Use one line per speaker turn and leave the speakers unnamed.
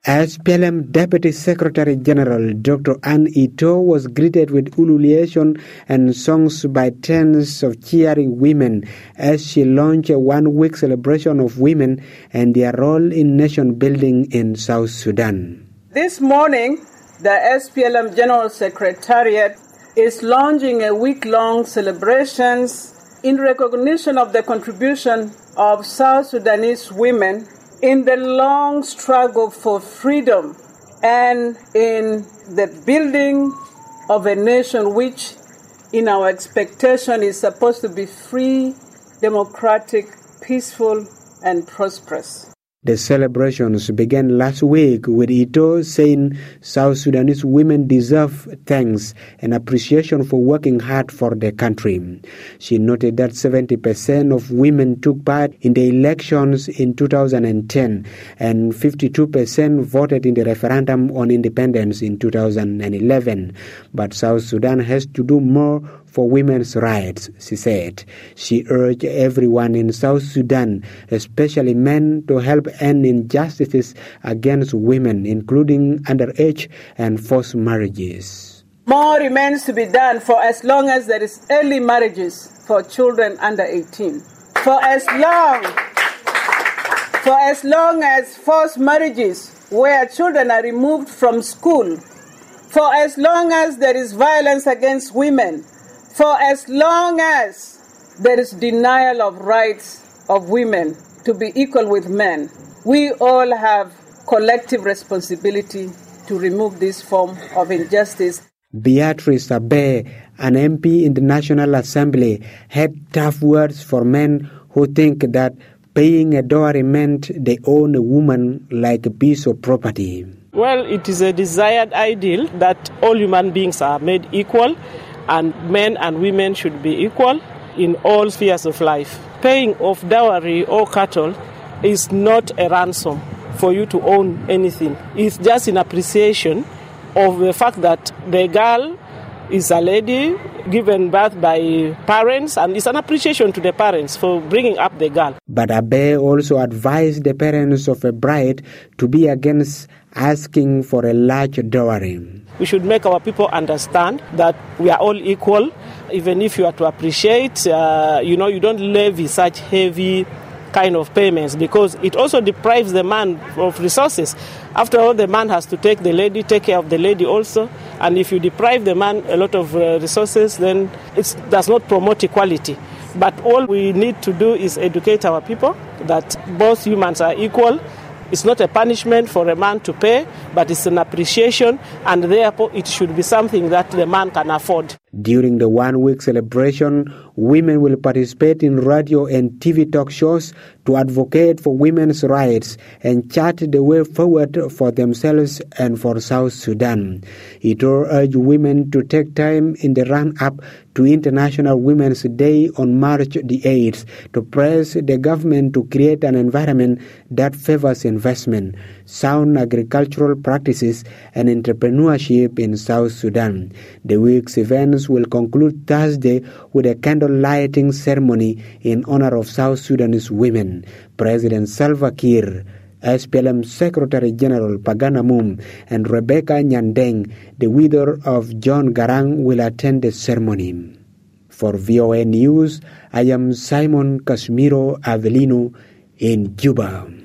SPLM Deputy Secretary General Dr. Anne Ito was greeted with ululation and songs by tens of cheering women as she launched a one-week celebration of women and their role in nation building in South Sudan.
This morning, the SPLM General Secretariat is launching a week-long celebrations in recognition of the contribution of South Sudanese women in the long struggle for freedom and in the building of a nation which, in our expectation, is supposed to be free, democratic, peaceful, and prosperous.
The celebrations began last week with Ito saying South Sudanese women deserve thanks and appreciation for working hard for their country. She noted that 70% of women took part in the elections in 2010 and 52% voted in the referendum on independence in 2011. But South Sudan has to do more for women's rights, she said. She urged everyone in South Sudan, especially men, to help end injustices against women, including underage and forced marriages.
More remains to be done for as long as there is early marriages for children under 18. For as long as forced marriages where children are removed from school. For as long as there is violence against women. For as long as there is denial of rights of women to be equal with men, we all have collective responsibility to remove this form of injustice.
Beatrice Abe, an MP in the National Assembly, had tough words for men who think that paying a dowry meant they own a woman like a piece of property.
Well, it is a desired ideal that all human beings are made equal, and men and women should be equal in all spheres of life. Paying of dowry or cattle is not a ransom for you to own anything. It's just an appreciation of the fact that the girl is a lady given birth by parents, and it's an appreciation to the parents for bringing up the girl.
But Abe also advised the parents of a bride to be against asking for a large dowry.
We should make our people understand that we are all equal. Even if you are to appreciate, you don't levy such heavy kind of payments, because it also deprives the man of resources. After all, the man has to take care of the lady also. And if you deprive the man a lot of resources, then it does not promote equality. But all we need to do is educate our people that both humans are equal. It's not a punishment for a man to pay, but it's an appreciation, and therefore it should be something that the man can afford.
During the one-week celebration, women will participate in radio and TV talk shows to advocate for women's rights and chart the way forward for themselves and for South Sudan. It urged women to take time in the run-up to International Women's Day on March the 8th to press the government to create an environment that favors investment, sound agricultural practices, and entrepreneurship in South Sudan. The week's events will conclude Thursday with a candle lighting ceremony in honor of South Sudanese women. President Salva Kiir, SPLM Secretary General Pagana Moom, and Rebecca Nyandeng, the widow of John Garang, will attend the ceremony. For VOA News, I am Simon Casimiro Avelino in Juba.